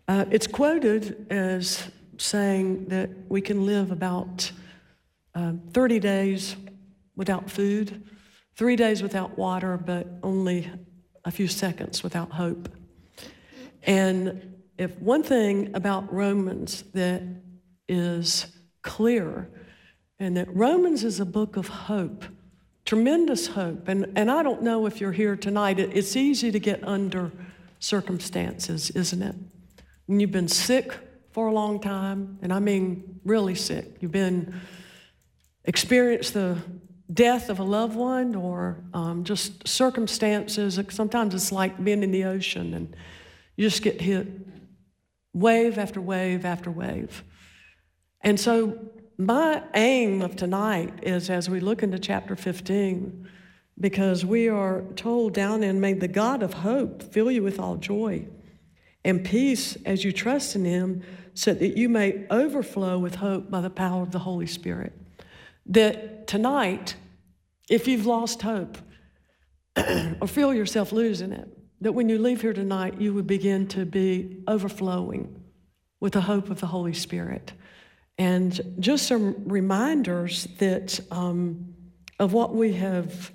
It's quoted as saying that we can live about 30 days without food, 3 days without water, but only a few seconds without hope. And if one thing about Romans that is clear, and that Romans is a book of hope, tremendous hope. And I don't know if you're here tonight, it's easy to get under circumstances, isn't it? When you've been sick for a long time, and I mean really sick, you've been experienced the death of a loved one or just circumstances. Sometimes it's like being in the ocean and you just get hit wave after wave after wave. And so my aim of tonight is, as we look into chapter 15, because we are told down in, may the God of hope fill you with all joy and peace as you trust in him, so that you may overflow with hope by the power of the Holy Spirit. That tonight, if you've lost hope or feel yourself losing it, that when you leave here tonight, you would begin to be overflowing with the hope of the Holy Spirit. And just some reminders that of what we have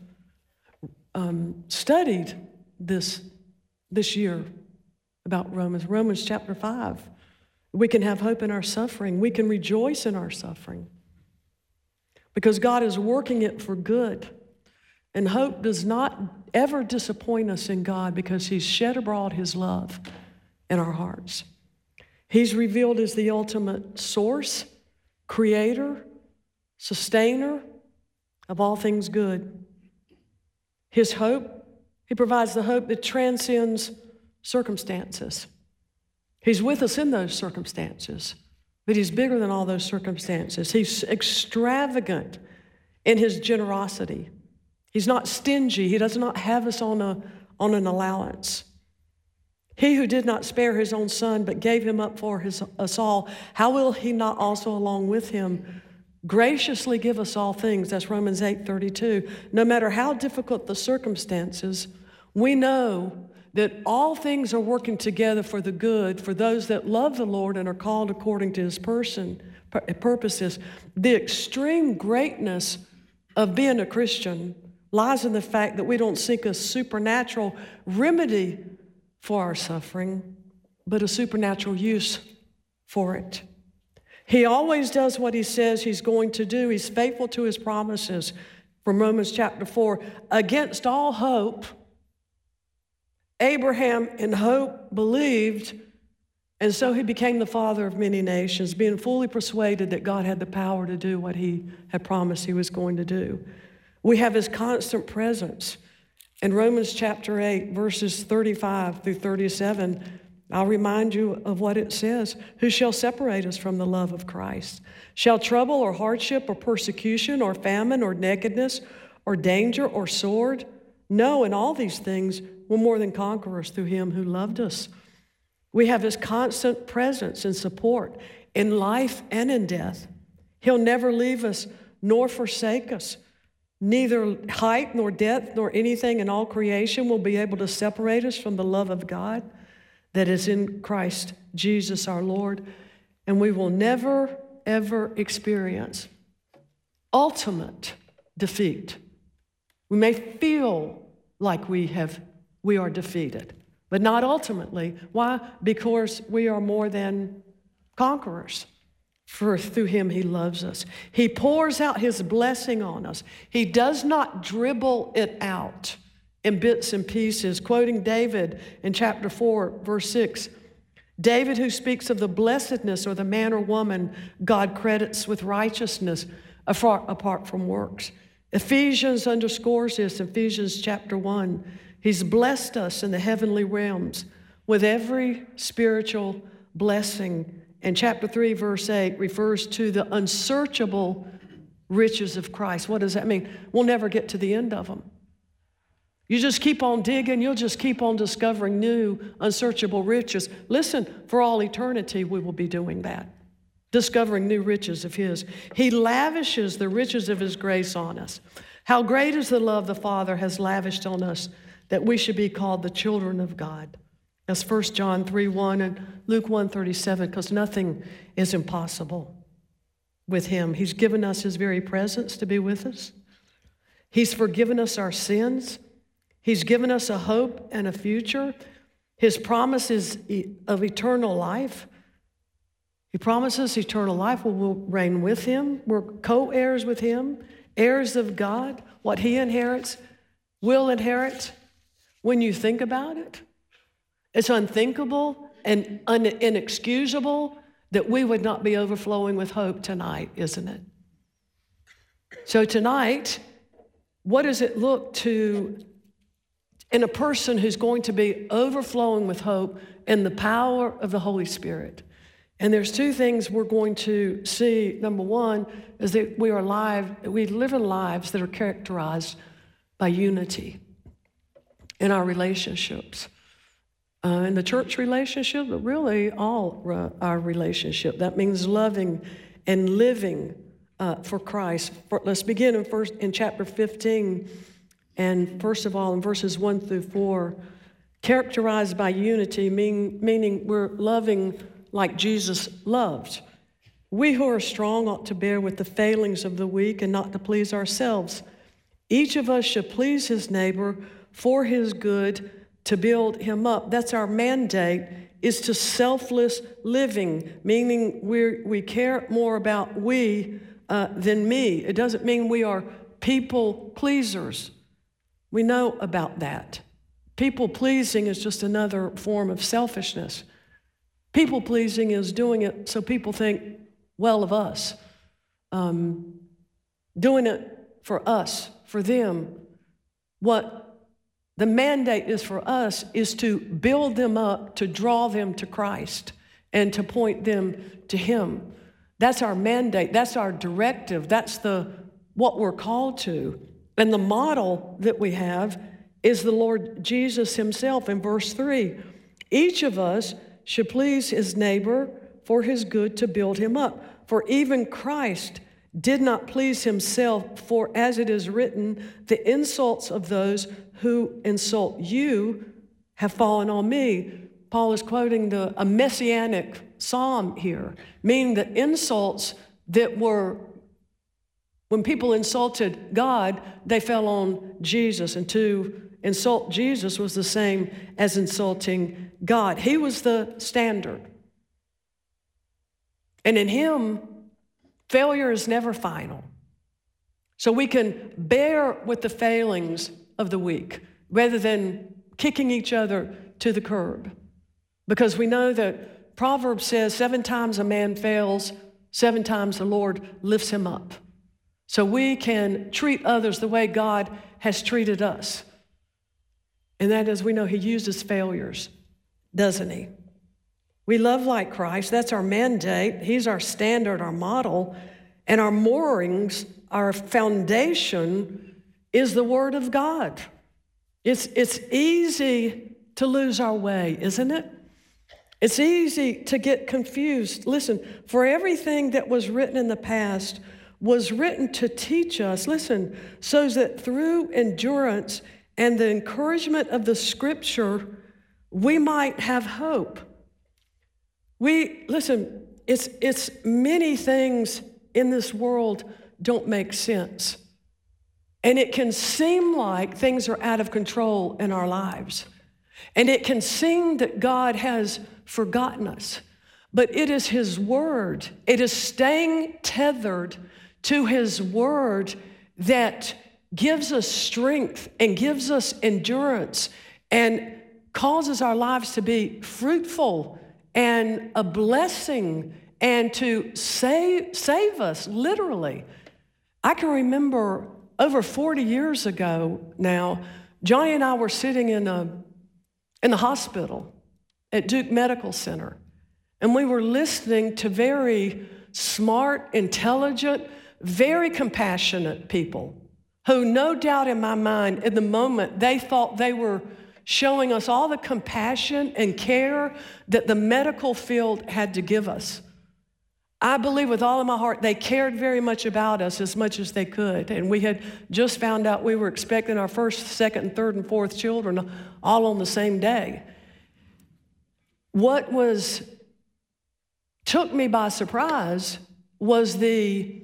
studied this year about Romans chapter 5. We can have hope in our suffering. We can rejoice in our suffering because God is working it for good. And hope does not ever disappoint us in God because he's shed abroad his love in our hearts. He's revealed as the ultimate source, creator, sustainer of all things good. His hope, he provides the hope that transcends circumstances. He's with us in those circumstances, but he's bigger than all those circumstances. He's extravagant in his generosity. He's not stingy. He does not have us on an allowance. He who did not spare his own son, but gave him up for us all, how will he not also along with him graciously give us all things? That's Romans 8:32. No matter how difficult the circumstances, we know that all things are working together for the good for those that love the Lord and are called according to his purposes. The extreme greatness of being a Christian lies in the fact that we don't seek a supernatural remedy for our suffering, but a supernatural use for it. He always does what he says he's going to do. He's faithful to his promises. From Romans chapter 4, against all hope, Abraham in hope believed, and so he became the father of many nations, being fully persuaded that God had the power to do what he had promised he was going to do. We have his constant presence. In Romans chapter 8, verses 35 through 37, I'll remind you of what it says. Who shall separate us from the love of Christ? Shall trouble or hardship or persecution or famine or nakedness or danger or sword? No, in all these things, we're more than conquerors through him who loved us. We have his constant presence and support in life and in death. He'll never leave us nor forsake us. Neither height nor depth nor anything in all creation will be able to separate us from the love of God that is in Christ Jesus our Lord. And we will never, ever experience ultimate defeat. We may feel like we are defeated, but not ultimately. Why? Because we are more than conquerors. For through him he loves us. He pours out his blessing on us. He does not dribble it out in bits and pieces. Quoting David in chapter 4, verse 6, David, who speaks of the blessedness or the man or woman God credits with righteousness apart from works. Ephesians underscores this, Ephesians chapter 1. He's blessed us in the heavenly realms with every spiritual blessing. And chapter 3, verse 8 refers to the unsearchable riches of Christ. What does that mean? We'll never get to the end of them. You just keep on digging. You'll just keep on discovering new unsearchable riches. Listen, for all eternity, we will be doing that, discovering new riches of his. He lavishes the riches of his grace on us. How great is the love the Father has lavished on us that we should be called the children of God. That's 1 John 3:1 and Luke 1:37, because nothing is impossible with him. He's given us his very presence to be with us. He's forgiven us our sins. He's given us a hope and a future. His promise is of eternal life. He promises eternal life. We'll reign with him. We're co-heirs with him, heirs of God. What he inherits, we'll inherit. When you think about it, it's unthinkable and inexcusable that we would not be overflowing with hope tonight, isn't it? So tonight, what does it look to in a person who's going to be overflowing with hope and the power of the Holy Spirit? And there's two things we're going to see. Number one is that we live in lives that are characterized by unity in our relationships. In the church relationship, but really all our relationship. That means loving and living for Christ. Let's begin in chapter 15, and first of all in verses 1 through 4, characterized by unity, meaning we're loving like Jesus loved. We who are strong ought to bear with the failings of the weak and not to please ourselves. Each of us should please his neighbor for his good, to build him up. That's our mandate, is to selfless living, meaning we care more about we than me. It doesn't mean we are people pleasers. We know about that. People pleasing is just another form of selfishness. People pleasing is doing it so people think well of us, doing it for us, for them. What the mandate is for us is to build them up, to draw them to Christ, and to point them to him. That's our mandate. That's our directive. That's what we're called to. And the model that we have is the Lord Jesus himself in verse 3. Each of us should please his neighbor for his good, to build him up. For even Christ did not please himself, for as it is written, the insults of those who insult you have fallen on me. Paul is quoting a messianic psalm here, meaning the insults that were, when people insulted God, they fell on Jesus. And to insult Jesus was the same as insulting God. He was the standard. And in him, failure is never final. So we can bear with the failings of the weak rather than kicking each other to the curb. Because we know that Proverbs says 7 times a man fails, 7 times the Lord lifts him up. So we can treat others the way God has treated us. And that is, we know he uses failures, doesn't he? We love like Christ. That's our mandate. He's our standard, our model. And our moorings, our foundation, is the Word of God. It's easy to lose our way, isn't it? It's easy to get confused. Listen, for everything that was written in the past was written to teach us, listen, so that through endurance and the encouragement of the Scripture, we might have hope. Listen, it's many things in this world don't make sense. And it can seem like things are out of control in our lives. And it can seem that God has forgotten us. But it is his word. It is staying tethered to his word that gives us strength and gives us endurance and causes our lives to be fruitful and a blessing and to save us, literally. I can remember over 40 years ago now, Johnny and I were sitting in the hospital at Duke Medical Center, and we were listening to very smart, intelligent, very compassionate people who, no doubt in my mind, in the moment, they thought they were showing us all the compassion and care that the medical field had to give us. I believe with all of my heart they cared very much about us as much as they could. And we had just found out we were expecting our first, second, and third, and fourth children all on the same day. What took me by surprise was the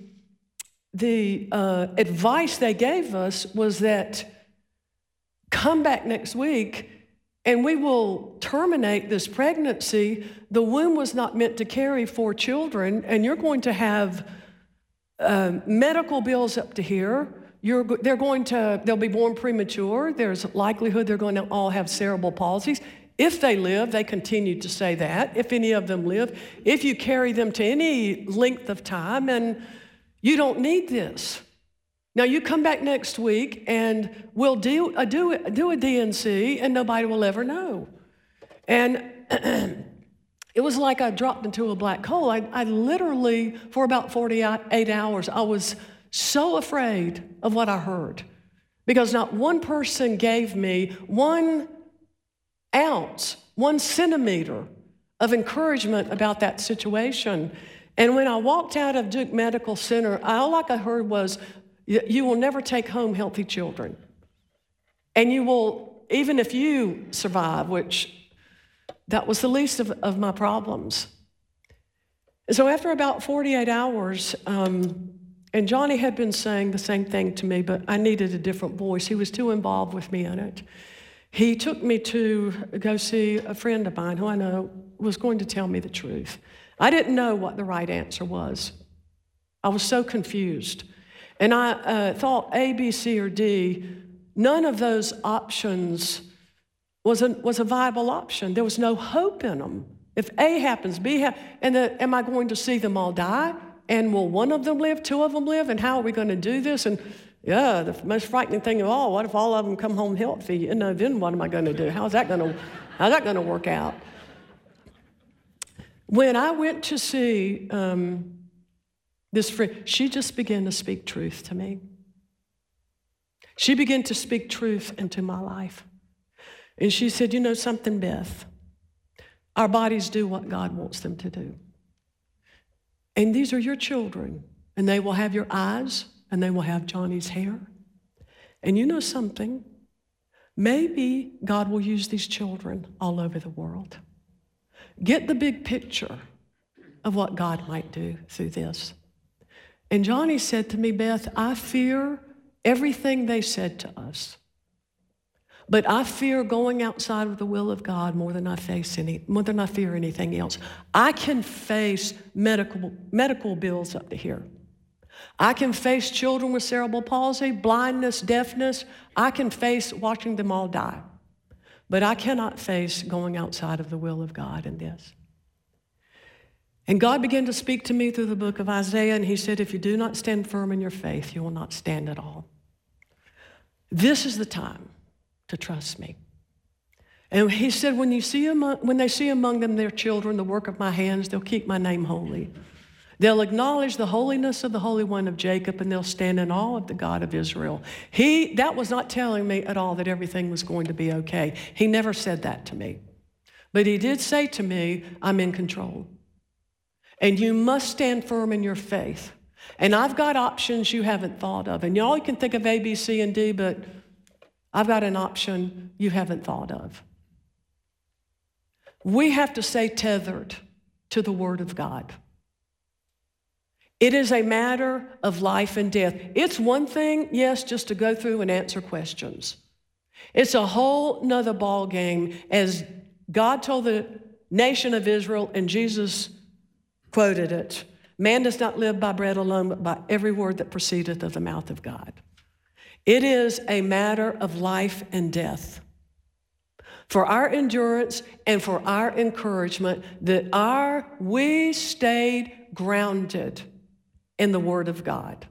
advice they gave us was that come back next week and we will terminate this pregnancy. The womb was not meant to carry 4 children, and you're going to have medical bills up to here. They'll be born premature. There's likelihood they're going to all have cerebral palsies. If they live, they continue to say that, if any of them live, if you carry them to any length of time, and you don't need this. Now, you come back next week, and we'll do a DNC, and nobody will ever know. And it was like I dropped into a black hole. I literally, for about 48 hours, I was so afraid of what I heard, because not one person gave me 1 ounce, 1 centimeter of encouragement about that situation. And when I walked out of Duke Medical Center, all I heard was, you will never take home healthy children. And you will, even if you survive, which that was the least of my problems. And so after about 48 hours, and Johnny had been saying the same thing to me, but I needed a different voice. He was too involved with me in it. He took me to go see a friend of mine who I know was going to tell me the truth. I didn't know what the right answer was. I was so confused. And I thought A, B, C, or D, none of those options was a viable option. There was no hope in them. If A happens, B happens, and am I going to see them all die? And will one of them live, 2 of them live? And how are we going to do this? And yeah, the most frightening thing of all, what if all of them come home healthy? Then what am I going to do? How's that going to work out? When I went to see this friend, she just began to speak truth to me. She began to speak truth into my life. And she said, you know something, Beth? Our bodies do what God wants them to do. And these are your children, and they will have your eyes, and they will have Johnny's hair. And you know something? Maybe God will use these children all over the world. Get the big picture of what God might do through this. And Johnny said to me, Beth, I fear everything they said to us. But I fear going outside of the will of God more than I fear anything else. I can face medical bills up to here. I can face children with cerebral palsy, blindness, deafness. I can face watching them all die. But I cannot face going outside of the will of God in this. And God began to speak to me through the book of Isaiah, and he said, if you do not stand firm in your faith, you will not stand at all. This is the time to trust me. And he said, when they see among them their children, the work of my hands, they'll keep my name holy. They'll acknowledge the holiness of the Holy One of Jacob, and they'll stand in awe of the God of Israel. That was not telling me at all that everything was going to be okay. He never said that to me. But he did say to me, I'm in control. And you must stand firm in your faith. And I've got options you haven't thought of. And y'all can think of A, B, C, and D, but I've got an option you haven't thought of. We have to stay tethered to the Word of God. It is a matter of life and death. It's one thing, yes, just to go through and answer questions. It's a whole nother ball game, as God told the nation of Israel, and Jesus quoted it. Man does not live by bread alone, but by every word that proceedeth of the mouth of God. It is a matter of life and death. For our endurance and for our encouragement, that we stayed grounded in the Word of God.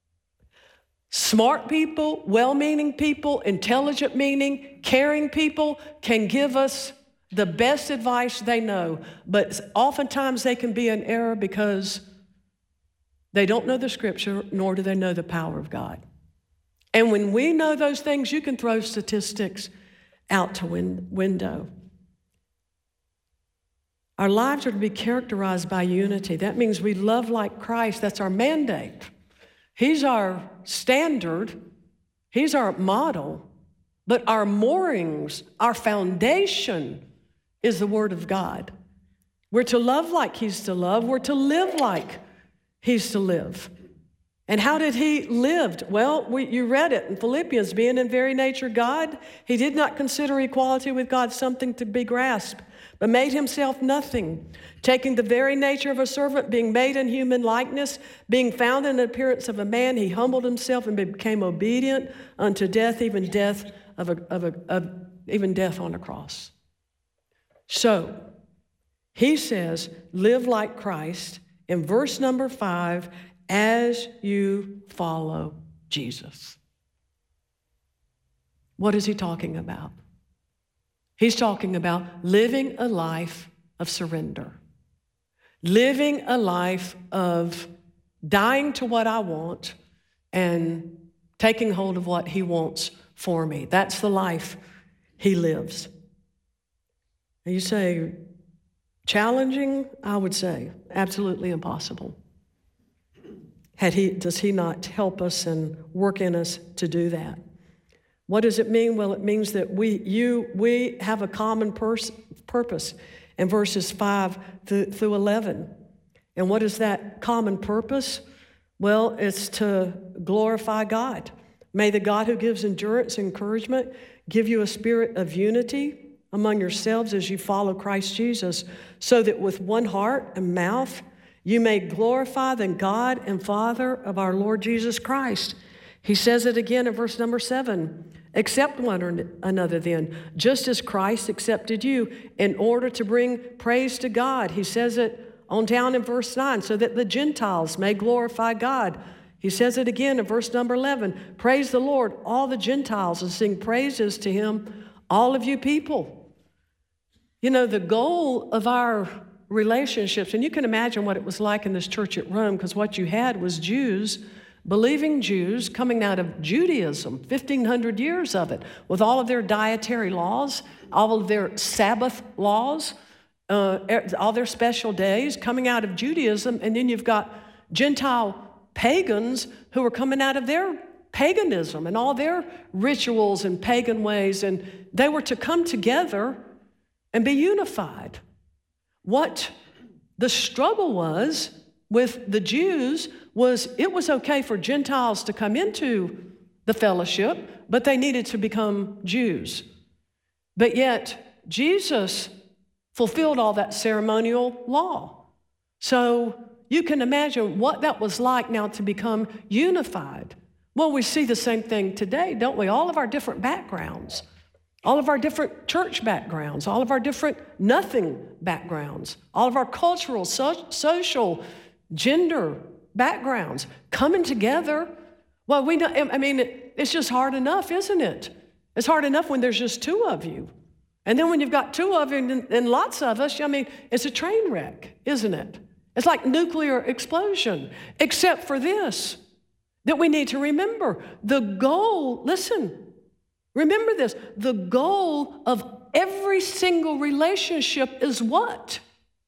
Smart people, well-meaning people, intelligent meaning, caring people can give us the best advice they know, but oftentimes they can be in error because they don't know the Scripture, nor do they know the power of God. And when we know those things, you can throw statistics out to window. Our lives are to be characterized by unity. That means we love like Christ. That's our mandate. He's our standard. He's our model. But our moorings, our foundation is the Word of God. We're to love like He's to love. We're to live like He's to live. And how did He lived? Well, you read it in Philippians, being in very nature God, He did not consider equality with God something to be grasped, but made Himself nothing, taking the very nature of a servant, being made in human likeness, being found in the appearance of a man, He humbled Himself and became obedient unto death, even death even death on a cross. So, He says, live like Christ. In verse number 5, as you follow Jesus. What is He talking about? He's talking about living a life of surrender. Living a life of dying to what I want and taking hold of what He wants for me. That's the life He lives. And you say, challenging? I would say absolutely impossible. Does He not help us and work in us to do that? What does it mean? Well, it means that we have a common purpose in verses 5 through 11. And what is that common purpose? Well, it's to glorify God. May the God who gives endurance and encouragement give you a spirit of unity among yourselves as you follow Christ Jesus, so that with one heart and mouth you may glorify the God and Father of our Lord Jesus Christ. He says it again in verse number 7. Accept one another then, just as Christ accepted you in order to bring praise to God. He says it on down in verse 9, so that the Gentiles may glorify God. He says it again in verse number 11. Praise the Lord, all the Gentiles, and sing praises to Him, all of you people. You know, the goal of our relationships, and you can imagine what it was like in this church at Rome, because what you had was Jews, believing Jews coming out of Judaism, 1,500 years of it, with all of their dietary laws, all of their Sabbath laws, all their special days coming out of Judaism. And then you've got Gentile pagans who are coming out of their paganism and all their rituals and pagan ways, and they were to come together and be unified. What the struggle was with the Jews was it was okay for Gentiles to come into the fellowship, but they needed to become Jews. But yet, Jesus fulfilled all that ceremonial law. So you can imagine what that was like now to become unified. Well, we see the same thing today, don't we? All of our different backgrounds, all of our different church backgrounds, all of our different nothing backgrounds, all of our cultural, social, gender backgrounds coming together. Well, we know, I mean, it's just hard enough, isn't it? It's hard enough when there's just two of you. And then when you've got two of you and lots of us, I mean, it's a train wreck, isn't it? It's like nuclear explosion, except for this, that we need to remember. The goal, listen, remember this, the goal of every single relationship is what?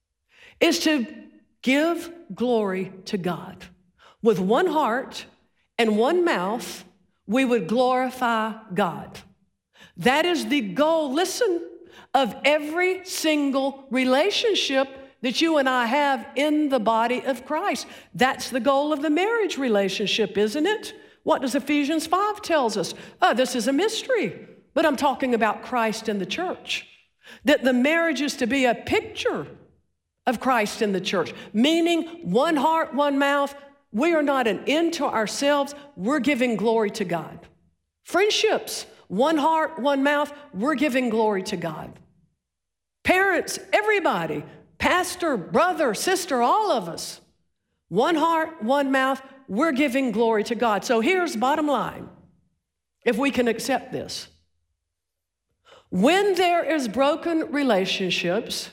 Is to give glory to God. With one heart and one mouth, we would glorify God. That is the goal, listen, of every single relationship that you and I have in the body of Christ. That's the goal of the marriage relationship, isn't it? What does Ephesians 5 tells us? Oh, this is a mystery, but I'm talking about Christ and the church. That the marriage is to be a picture of Christ in the church, meaning one heart, one mouth. We are not an end to ourselves. We're giving glory to God. Friendships, one heart, one mouth. We're giving glory to God. Parents, everybody, pastor, brother, sister, all of us, one heart, one mouth. We're giving glory to God. So here's the bottom line, if we can accept this. When there is broken relationships,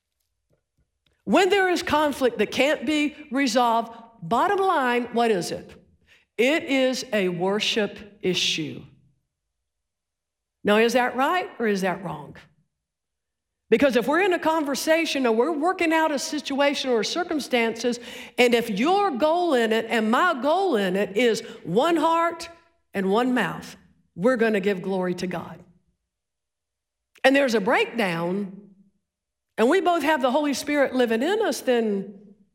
when there is conflict that can't be resolved, bottom line, what is it? It is a worship issue. Now, is that right or is that wrong? Because if we're in a conversation or we're working out a situation or circumstances, and if your goal in it and my goal in it is one heart and one mouth, we're going to give glory to God. And there's a breakdown, and we both have the Holy Spirit living in us, then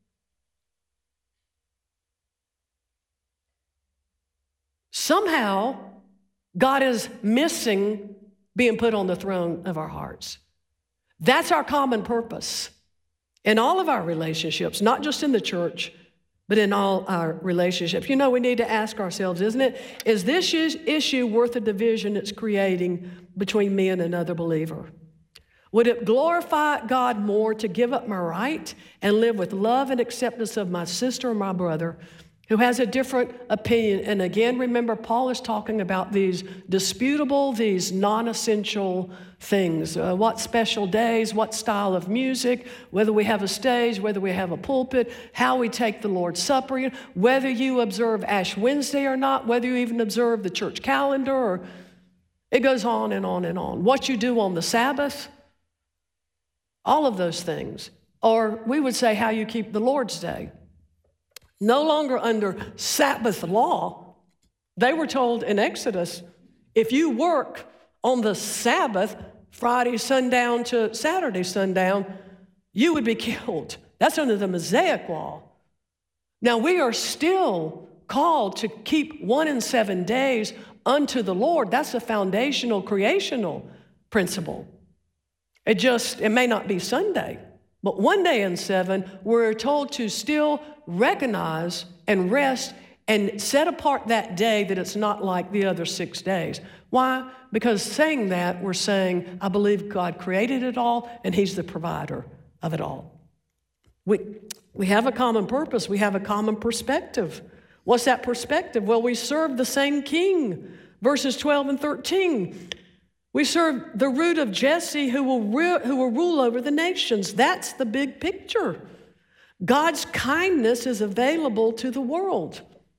somehow God is missing being put on the throne of our hearts. That's our common purpose in all of our relationships, not just in the church, but in all our relationships. You know, we need to ask ourselves, isn't it? Is this issue worth the division it's creating between me and another believer? Would it glorify God more to give up my right and live with love and acceptance of my sister or my brother who has a different opinion? And again, remember, Paul is talking about these disputable, these non-essential things. What special days, what style of music, whether we have a stage, whether we have a pulpit, how we take the Lord's Supper, whether you observe Ash Wednesday or not, whether you even observe the church calendar, or it goes on and on and on. What you do on the Sabbath, all of those things. Or we would say how you keep the Lord's Day. No longer under Sabbath law. They were told in Exodus, if you work on the Sabbath, Friday sundown to Saturday sundown, you would be killed. That's under the Mosaic law. Now we are still called to keep 1 and 7 days unto the Lord. That's a foundational creational principle. It may not be Sunday, but 1 day in 7, we're told to still recognize and rest and set apart that day that it's not like the other 6 days. Why? Because saying that, we're saying, I believe God created it all and He's the provider of it all. We have a common purpose. We have a common perspective. What's that perspective? Well, we serve the same King. Verses 12 and 13. We serve the root of Jesse who will rule over the nations. That's the big picture. God's kindness is available to the world.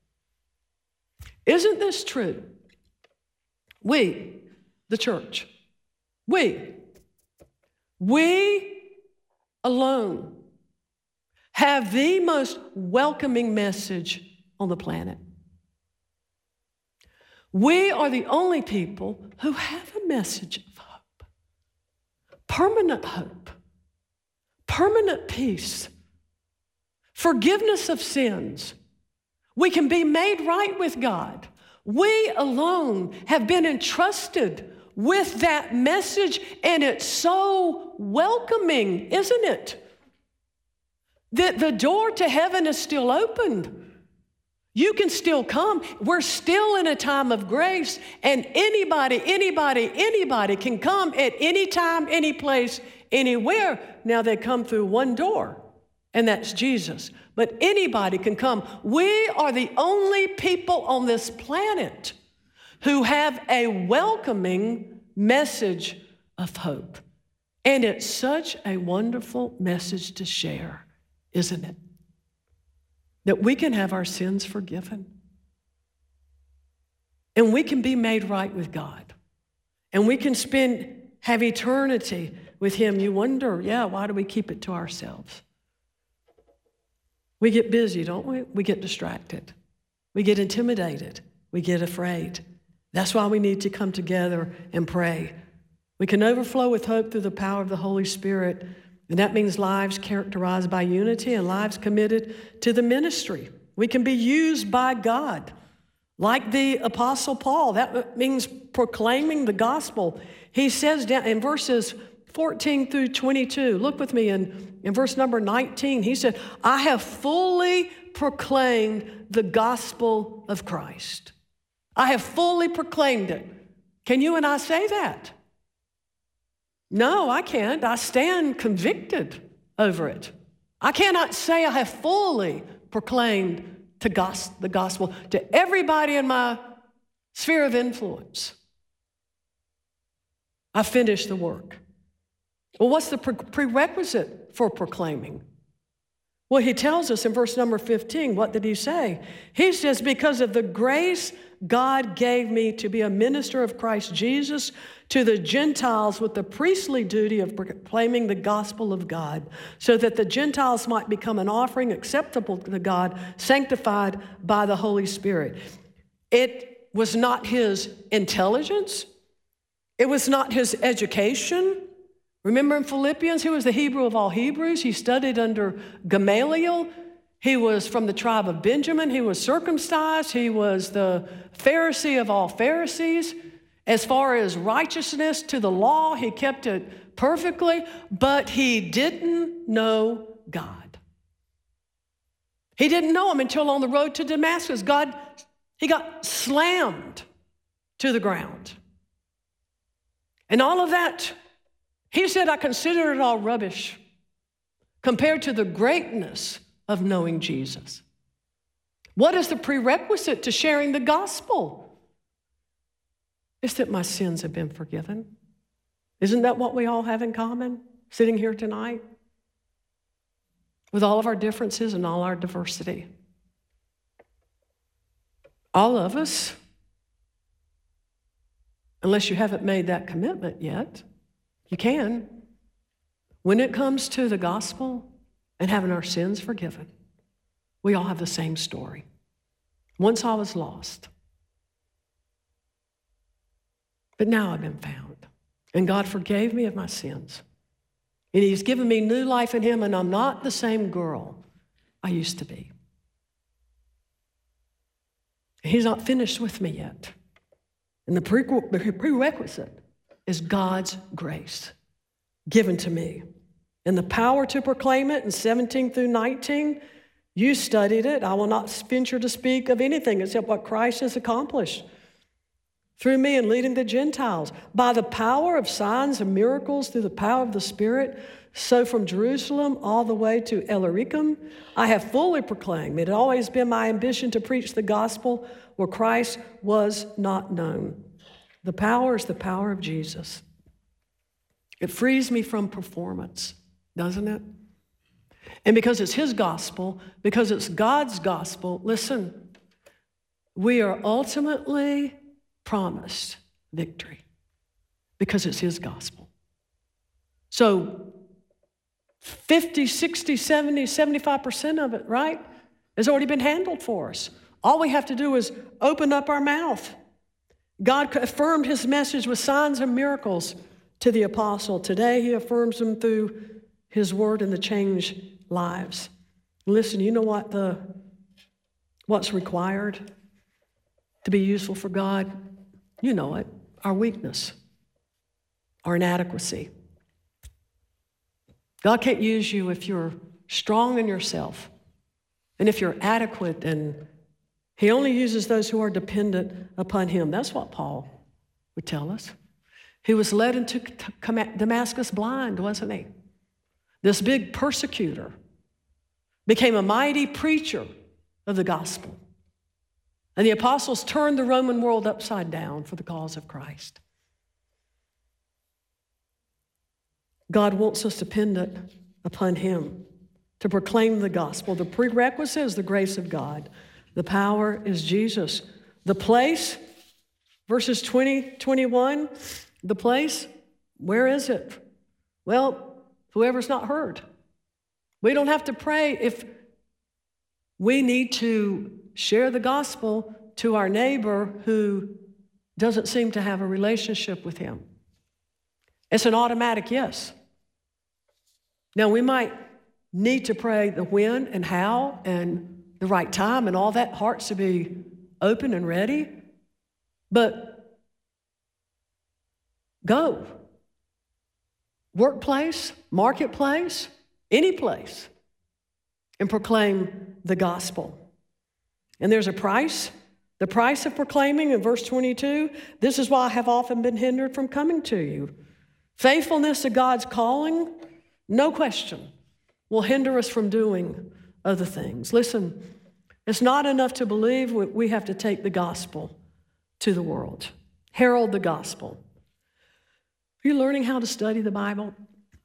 Isn't this true? We, the church, we alone have the most welcoming message on the planet. We are the only people who have a message of hope, permanent peace, forgiveness of sins. We can be made right with God. We alone have been entrusted with that message, and it's so welcoming, isn't it? That the door to heaven is still open. You can still come. We're still in a time of grace, and anybody can come at any time, any place, anywhere. Now they come through one door, and that's Jesus. But anybody can come. We are the only people on this planet who have a welcoming message of hope. And it's such a wonderful message to share, isn't it? That we can have our sins forgiven. And we can be made right with God. And we can have eternity with Him. You wonder, why do we keep it to ourselves? We get busy, don't we? We get distracted. We get intimidated. We get afraid. That's why we need to come together and pray. We can overflow with hope through the power of the Holy Spirit. And that means lives characterized by unity and lives committed to the ministry. We can be used by God. Like the Apostle Paul, that means proclaiming the gospel. He says down in verses 14 through 22, look with me in verse number 19, he said, I have fully proclaimed the gospel of Christ. I have fully proclaimed it. Can you and I say that? No, I can't. I stand convicted over it. I cannot say I have fully proclaimed the gospel to everybody in my sphere of influence. I finished the work. Well, what's the prerequisite for proclaiming? Well, he tells us in verse number 15, what did he say? He says, because of the grace God gave me to be a minister of Christ Jesus to the Gentiles with the priestly duty of proclaiming the gospel of God, so that the Gentiles might become an offering acceptable to God, sanctified by the Holy Spirit. It was not his intelligence. It was not his education Remember in Philippians, he was the Hebrew of all Hebrews. He studied under Gamaliel. He was from the tribe of Benjamin. He was circumcised. He was the Pharisee of all Pharisees. As far as righteousness to the law, he kept it perfectly, but he didn't know God. He didn't know him until on the road to Damascus, he got slammed to the ground. And all of that, he said, I consider it all rubbish compared to the greatness of knowing Jesus. What is the prerequisite to sharing the gospel? It's that my sins have been forgiven. Isn't that what we all have in common, sitting here tonight? With all of our differences and all our diversity. All of us, unless you haven't made that commitment yet, you can. When it comes to the gospel and having our sins forgiven, we all have the same story. Once I was lost, but now I've been found. And God forgave me of my sins. And he's given me new life in him, and I'm not the same girl I used to be. He's not finished with me yet. And the prerequisite is God's grace given to me. And the power to proclaim it in 17 through 19, you studied it. I will not venture to speak of anything except what Christ has accomplished through me in leading the Gentiles, by the power of signs and miracles, through the power of the Spirit. So from Jerusalem all the way to Illyricum, I have fully proclaimed. It had always been my ambition to preach the gospel where Christ was not known. The power is the power of Jesus. It frees me from performance, doesn't it? And because it's his gospel, because it's God's gospel, listen, we are ultimately promised victory because it's his gospel. So 50, 60, 70, 75% of it, right, has already been handled for us. All we have to do is open up our mouth. God affirmed his message with signs and miracles to the apostle. Today he affirms them through his word and the changed lives. Listen, you know what's required to be useful for God? You know it, our weakness, our inadequacy. God can't use you if you're strong in yourself and if you're adequate, and he only uses those who are dependent upon him. That's what Paul would tell us. He was led into Damascus blind, wasn't he? This big persecutor became a mighty preacher of the gospel. And the apostles turned the Roman world upside down for the cause of Christ. God wants us dependent upon him to proclaim the gospel. The prerequisite is the grace of God. The power is Jesus. The place, verses 20, 21, the place, where is it? Well, whoever's not heard. We don't have to pray if we need to share the gospel to our neighbor who doesn't seem to have a relationship with him. It's an automatic yes. Now, we might need to pray the when and how and the right time and all that, hearts to be open and ready, but go. Workplace, marketplace, any place, and proclaim the gospel. And there's a price. The price of proclaiming in verse 22, this is why I have often been hindered from coming to you. Faithfulness to God's calling, no question, will hinder us from doing other things. Listen, it's not enough to believe. We have to take the gospel to the world. Herald the gospel. Are you learning how to study the Bible?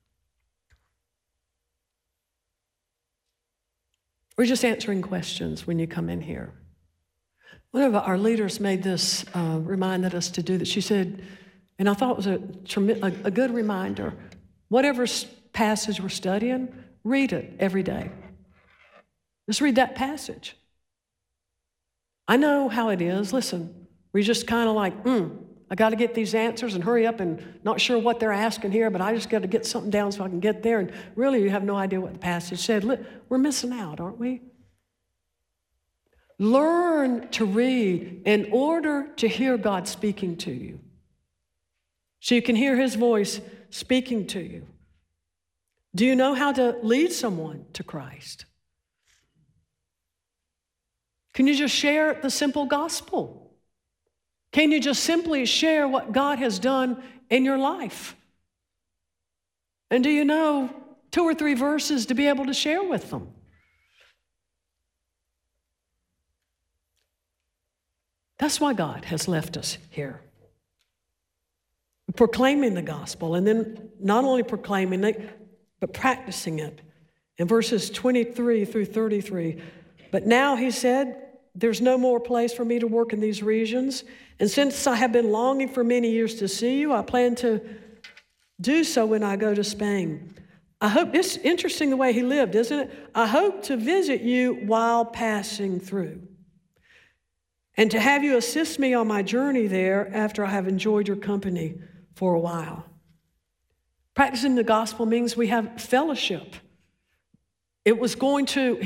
We're just answering questions when you come in here. One of our leaders made this, reminded us to do that. She said, and I thought it was a good reminder, whatever passage we're studying, read it every day. Just read that passage. I know how it is. Listen, we just kind of like, I got to get these answers and hurry up and not sure what they're asking here, but I just got to get something down so I can get there. And really, you have no idea what the passage said. Look, we're missing out, aren't we? Learn to read in order to hear God speaking to you, so you can hear his voice speaking to you. Do you know how to lead someone to Christ? Can you just share the simple gospel? Can you just simply share what God has done in your life? And do you know 2 or 3 verses to be able to share with them? That's why God has left us here. Proclaiming the gospel, and then not only proclaiming it, but practicing it. In verses 23 through 33, but now, he said, there's no more place for me to work in these regions. And since I have been longing for many years to see you, I plan to do so when I go to Spain. I hope, it's interesting the way he lived, isn't it? I hope to visit you while passing through, and to have you assist me on my journey there after I have enjoyed your company for a while. Practicing the gospel means we have fellowship. He planned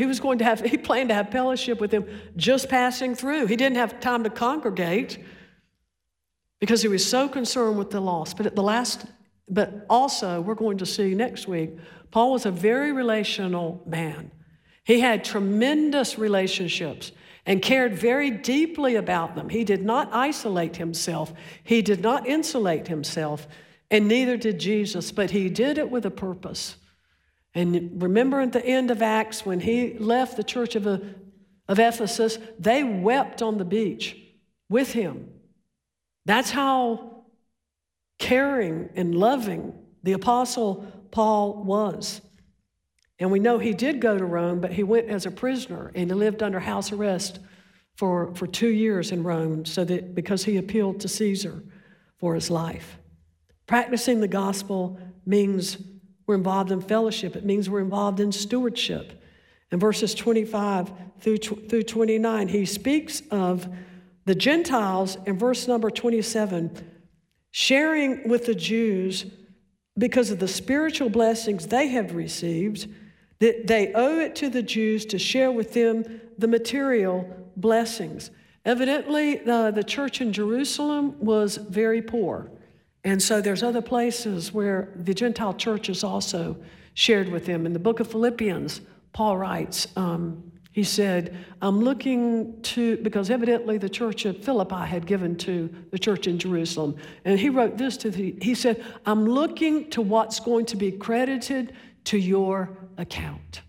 to have fellowship with them just passing through. He didn't have time to congregate because he was so concerned with the lost. But also, we're going to see next week, Paul was a very relational man. He had tremendous relationships and cared very deeply about them. He did not isolate himself. He did not insulate himself, and neither did Jesus, but he did it with a purpose. And remember at the end of Acts, when he left the church of Ephesus, they wept on the beach with him. That's how caring and loving the Apostle Paul was. And we know he did go to Rome, but he went as a prisoner, and he lived under house arrest for 2 years in Rome, because he appealed to Caesar for his life. Practicing the gospel means we're involved in fellowship. It means we're involved in stewardship. In verses 25 through 29, he speaks of the Gentiles in verse number 27, sharing with the Jews because of the spiritual blessings they have received, that they owe it to the Jews to share with them the material blessings. Evidently, the church in Jerusalem was very poor. And so there's other places where the Gentile churches also shared with them. In the book of Philippians, Paul writes, he said, I'm looking to, because evidently the church at Philippi had given to the church in Jerusalem. And he wrote this he said, I'm looking to what's going to be credited to your account.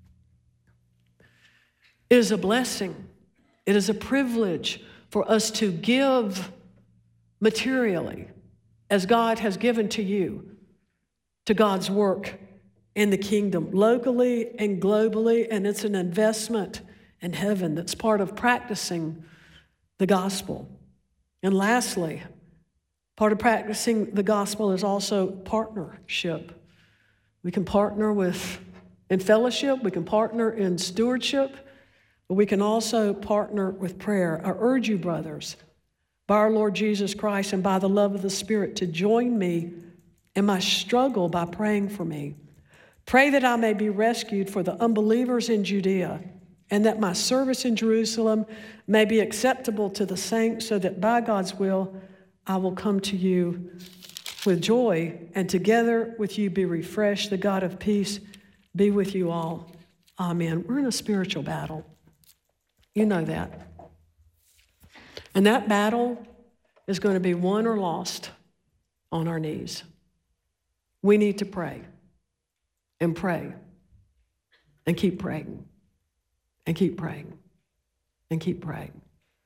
It is a blessing. It is a privilege for us to give materially, as God has given to you, to God's work in the kingdom, locally and globally, and it's an investment in heaven that's part of practicing the gospel. And lastly, part of practicing the gospel is also partnership. We can partner in fellowship, we can partner in stewardship, but we can also partner with prayer. I urge you, brothers, by our Lord Jesus Christ and by the love of the Spirit, to join me in my struggle by praying for me. Pray that I may be rescued for the unbelievers in Judea, and that my service in Jerusalem may be acceptable to the saints, so that by God's will I will come to you with joy, and together with you be refreshed. The God of peace be with you all. Amen. We're in a spiritual battle. You know that. And that battle is going to be won or lost on our knees. We need to pray and pray and keep praying and keep praying and keep praying.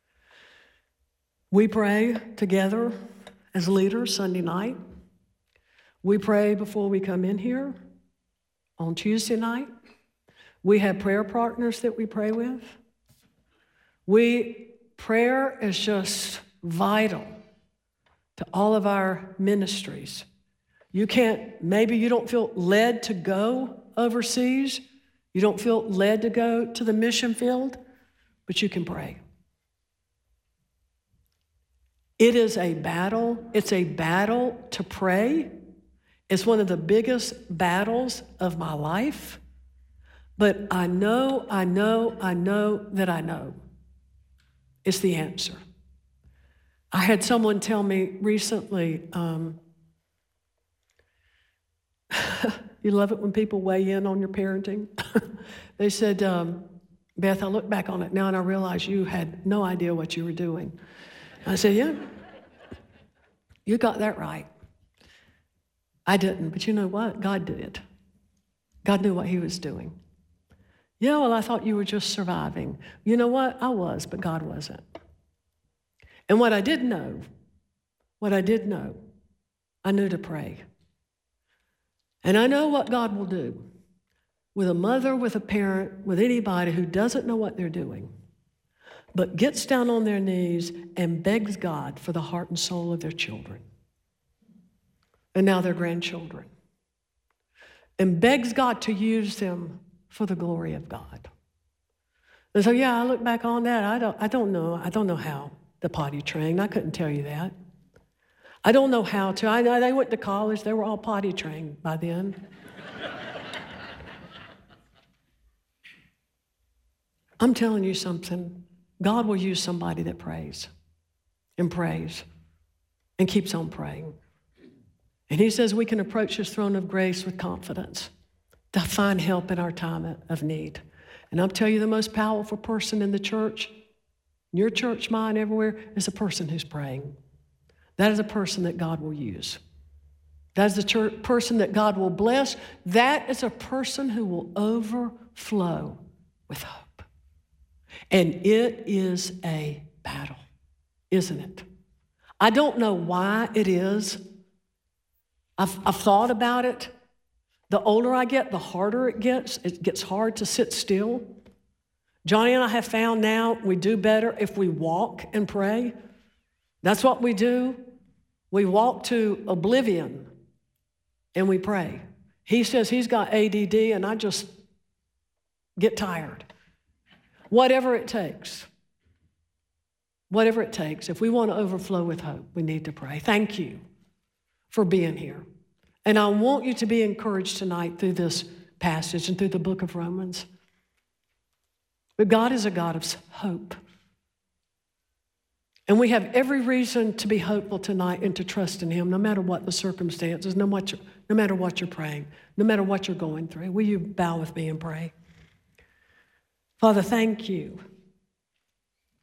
We pray together as leaders Sunday night. We pray before we come in here on Tuesday night. We have prayer partners that we pray with. Prayer is just vital to all of our ministries. Maybe you don't feel led to go overseas. You don't feel led to go to the mission field, but you can pray. It is a battle. It's a battle to pray. It's one of the biggest battles of my life. But I know that I know it's the answer. I had someone tell me recently, you love it when people weigh in on your parenting. They said, Beth, I look back on it now and I realize you had no idea what you were doing. I said, yeah, you got that right. I didn't, but you know what? God did. God knew what he was doing. Yeah, well, I thought you were just surviving. You know what? I was, but God wasn't. And what I did know, I knew to pray. And I know what God will do with a mother, with a parent, with anybody who doesn't know what they're doing, but gets down on their knees and begs God for the heart and soul of their children, and now their grandchildren, and begs God to use them for the glory of God. And so, yeah, I look back on that. I don't know how the potty trained. I couldn't tell you that. I don't know how to. I know they went to college. They were all potty trained by then. I'm telling you something. God will use somebody that prays and keeps on praying. And he says we can approach his throne of grace with confidence to find help in our time of need. And I'll tell you, the most powerful person in the church, your church, mine, everywhere, is a person who's praying. That is a person that God will use. That is the person that God will bless. That is a person who will overflow with hope. And it is a battle, isn't it? I don't know why it is. I've thought about it. The older I get, the harder it gets. It gets hard to sit still. Johnny and I have found now we do better if we walk and pray. That's what we do. We walk to oblivion and we pray. He says he's got ADD and I just get tired. Whatever it takes. Whatever it takes. If we want to overflow with hope, we need to pray. Thank you for being here. And I want you to be encouraged tonight through this passage and through the book of Romans. But God is a God of hope. And we have every reason to be hopeful tonight and to trust in him, no matter what the circumstances, no matter what you're praying, no matter what you're going through. Will you bow with me and pray? Father, thank you